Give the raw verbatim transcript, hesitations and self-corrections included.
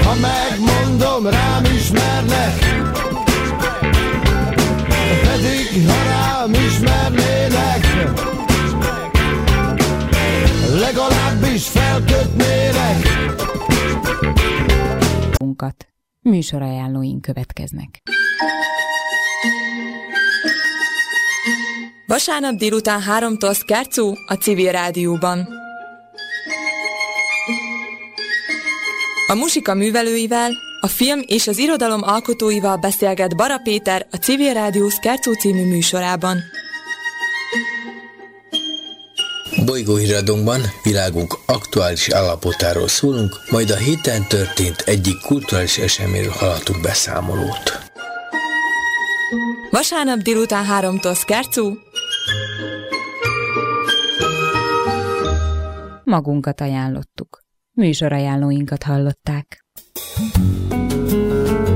Ha megmondom, rám ismernek, pedig ha rám ismernének, legalábbis felkötnének. Műsorajánlóink következnek. Vasárnap délután háromtól Szkárczó a Civil Rádióban. A muzsika művelőivel, a film és az irodalom alkotóival beszélget Bara Péter a Civil Rádió Szkárczó című műsorában. Bolygóhíradónkban világunk aktuális állapotáról szólunk, majd a héten történt egyik kulturális eseményről hallhatunk beszámolót. Vasárnap délután háromtól Szkárczó. Magunkat ajánlottuk. Műsorajánlóinkat hallották.